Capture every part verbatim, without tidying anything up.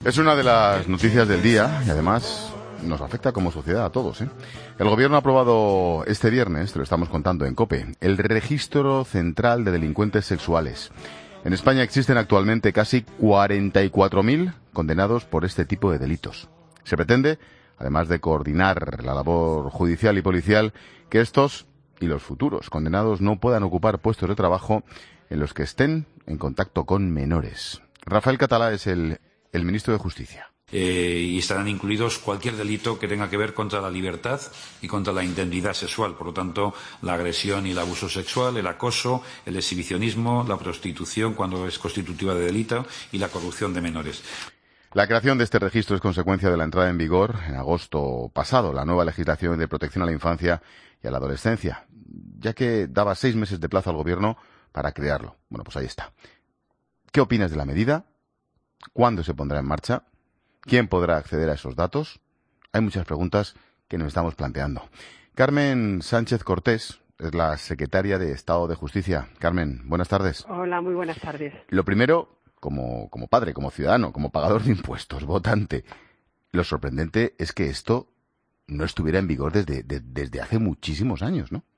Es una de las noticias del día y además nos afecta como sociedad a todos, ¿eh? El Gobierno ha aprobado este viernes, te lo estamos contando en COPE, el Registro Central de Delincuentes Sexuales. En España existen actualmente casi cuarenta y cuatro mil condenados por este tipo de delitos. Se pretende, además de coordinar la labor judicial y policial, que estos y los futuros condenados no puedan ocupar puestos de trabajo en los que estén en contacto con menores. Rafael Catalá es el, el ministro de Justicia. Eh, y estarán incluidos cualquier delito que tenga que ver contra la libertad y contra la integridad sexual. Por lo tanto, la agresión y el abuso sexual, el acoso, el exhibicionismo, la prostitución cuando es constitutiva de delito y la corrupción de menores. La creación de este registro es consecuencia de la entrada en vigor, en agosto pasado, la nueva legislación de protección a la infancia y a la adolescencia, ya que daba seis meses de plazo al Gobierno para crearlo. Bueno, pues ahí está. ¿Qué opinas de la medida? ¿Cuándo se pondrá en marcha? ¿Quién podrá acceder a esos datos? Hay muchas preguntas que nos estamos planteando. Carmen Sánchez Cortés es la secretaria de Estado de Justicia. Carmen, buenas tardes. Hola, muy buenas tardes. Lo primero, como, como padre, como ciudadano, como pagador de impuestos, votante, lo sorprendente es que esto no estuviera en vigor desde, de, desde hace muchísimos años, ¿no?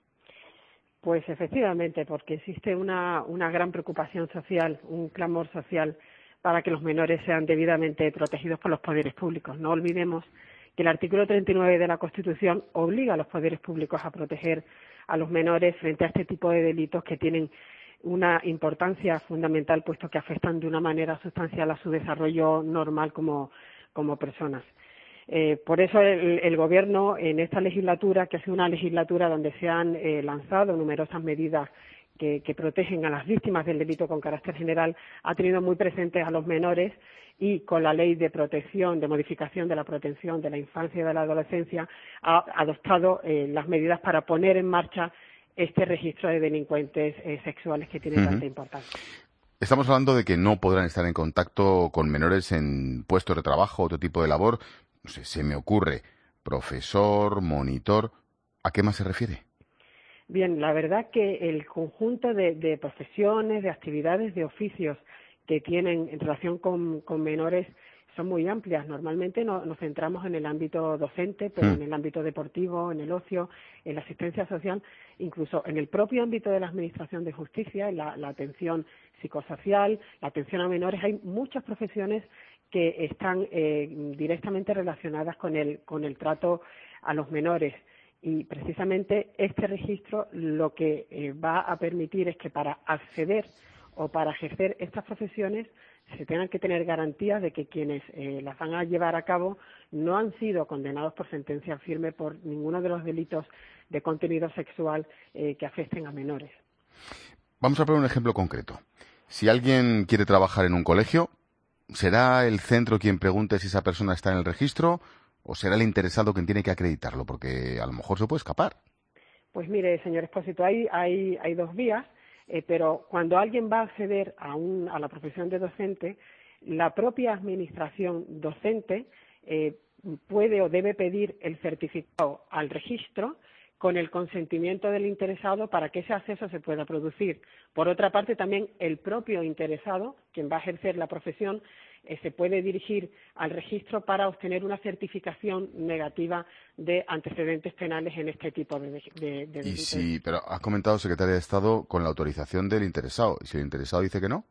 Pues efectivamente, porque existe una, una gran preocupación social, un clamor social para que los menores sean debidamente protegidos por los poderes públicos. No olvidemos que el artículo treinta y nueve de la Constitución obliga a los poderes públicos a proteger a los menores frente a este tipo de delitos que tienen una importancia fundamental, puesto que afectan de una manera sustancial a su desarrollo normal como, como personas. Eh, por eso el, el Gobierno, en esta legislatura, que ha sido una legislatura donde se han eh, lanzado numerosas medidas que, que protegen a las víctimas del delito con carácter general, ha tenido muy presentes a los menores y con la Ley de Protección, de Modificación de la Protección de la Infancia y de la Adolescencia, ha adoptado eh, las medidas para poner en marcha este registro de delincuentes eh, sexuales que tiene uh-huh. tanta importancia. Estamos hablando de que no podrán estar en contacto con menores en puestos de trabajo, otro tipo de labor. No sé, se me ocurre, profesor, monitor, ¿a qué más se refiere? Bien, la verdad que el conjunto de, de profesiones, de actividades, de oficios que tienen en relación con, con menores son muy amplias. Normalmente no, nos centramos en el ámbito docente, pero mm. en el ámbito deportivo, en el ocio, en la asistencia social, incluso en el propio ámbito de la Administración de Justicia, en la, la atención psicosocial, la atención a menores. Hay muchas profesiones que están eh, directamente relacionadas con el, con el trato a los menores. Y precisamente este registro lo que eh, va a permitir es que para acceder o para ejercer estas profesiones se tengan que tener garantías de que quienes eh, las van a llevar a cabo no han sido condenados por sentencia firme por ninguno de los delitos de contenido sexual eh, que afecten a menores. Vamos a poner un ejemplo concreto. Si alguien quiere trabajar en un colegio, ¿será el centro quien pregunte si esa persona está en el registro o será el interesado quien tiene que acreditarlo? Porque a lo mejor se puede escapar. Pues mire, señor Expósito, hay, hay, hay dos vías. Eh, pero cuando alguien va a acceder a, un, a la profesión de docente, la propia administración docente eh, puede o debe pedir el certificado al registro con el consentimiento del interesado para que ese acceso se pueda producir. Por otra parte, también el propio interesado, quien va a ejercer la profesión, eh, se puede dirigir al registro para obtener una certificación negativa de antecedentes penales en este tipo de, de, de y si, pero has comentado, secretaria de Estado, con la autorización del interesado. ¿Y si el interesado dice que no?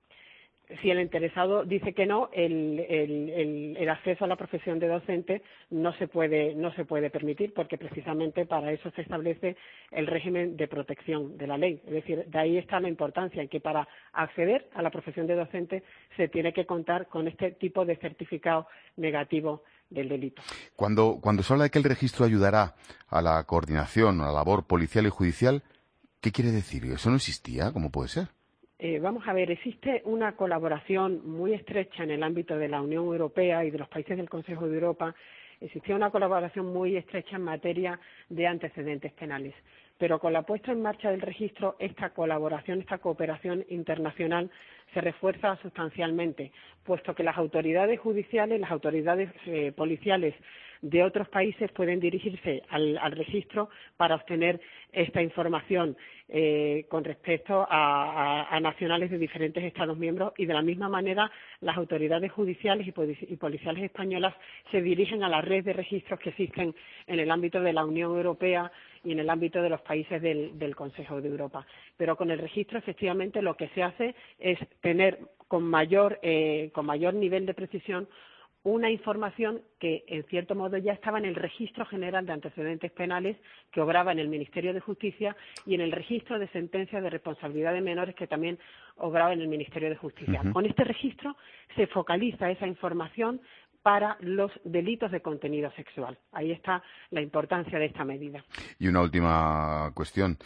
Si el interesado dice que no, el, el, el, el acceso a la profesión de docente no se puede no se puede permitir, porque precisamente para eso se establece el régimen de protección de la ley. Es decir, de ahí está la importancia en que para acceder a la profesión de docente se tiene que contar con este tipo de certificado negativo del delito. Cuando, cuando se habla de que el registro ayudará a la coordinación, a la labor policial y judicial, ¿qué quiere decir? ¿Eso no existía? ¿Cómo puede ser? Eh, vamos a ver, existe una colaboración muy estrecha en el ámbito de la Unión Europea y de los países del Consejo de Europa. Existía una colaboración muy estrecha en materia de antecedentes penales. Pero con la puesta en marcha del registro, esta colaboración, esta cooperación internacional se refuerza sustancialmente, puesto que las autoridades judiciales, las autoridades eh, policiales de otros países pueden dirigirse al, al registro para obtener esta información eh, con respecto a, a, a nacionales de diferentes Estados miembros, y de la misma manera las autoridades judiciales y, y policiales españolas se dirigen a la red de registros que existen en el ámbito de la Unión Europea y en el ámbito de los países del, del Consejo de Europa. Pero con el registro, efectivamente, lo que se hace es tener con mayor, eh, con mayor nivel de precisión una información que, en cierto modo, ya estaba en el Registro General de Antecedentes Penales, que obraba en el Ministerio de Justicia, y en el Registro de Sentencias de Responsabilidad de Menores, que también obraba en el Ministerio de Justicia. Uh-huh. Con este registro se focaliza esa información para los delitos de contenido sexual. Ahí está la importancia de esta medida. Y una última cuestión.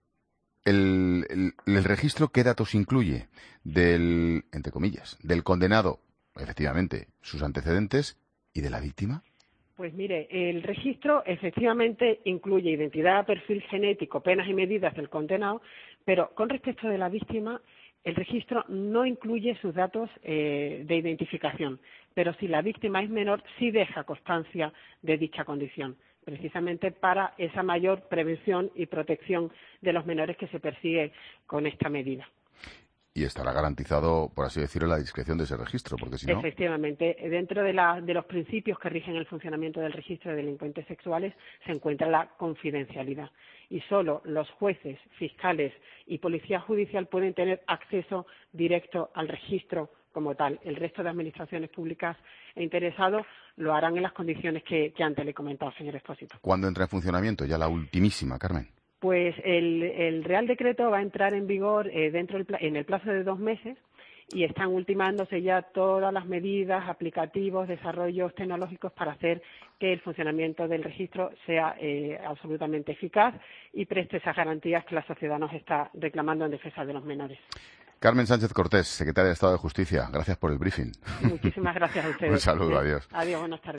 El, el, el registro, ¿qué datos incluye? Del, entre comillas, del condenado, efectivamente, sus antecedentes, y de la víctima. Pues mire, el registro efectivamente incluye identidad, perfil genético, penas y medidas del condenado, pero con respecto de la víctima, el registro no incluye sus datos eh, de identificación, pero si la víctima es menor, sí deja constancia de dicha condición, precisamente para esa mayor prevención y protección de los menores que se persigue con esta medida. Y estará garantizado, por así decirlo, la discreción de ese registro, porque si no... Efectivamente, dentro de, la, de los principios que rigen el funcionamiento del registro de delincuentes sexuales se encuentra la confidencialidad. Y solo los jueces, fiscales y policía judicial pueden tener acceso directo al registro como tal. El resto de administraciones públicas e interesados lo harán en las condiciones que, que antes le he comentado, señor Expósito. ¿Cuándo entra en funcionamiento? Ya la ultimísima, Carmen. Pues el, el Real Decreto va a entrar en vigor eh, dentro del, en el plazo de dos meses y están ultimándose ya todas las medidas, aplicativos, desarrollos tecnológicos para hacer que el funcionamiento del registro sea eh, absolutamente eficaz y preste esas garantías que la sociedad nos está reclamando en defensa de los menores. Carmen Sánchez Cortés, secretaria de Estado de Justicia, gracias por el briefing. Muchísimas gracias a ustedes. Un saludo, adiós. Adiós, buenas tardes.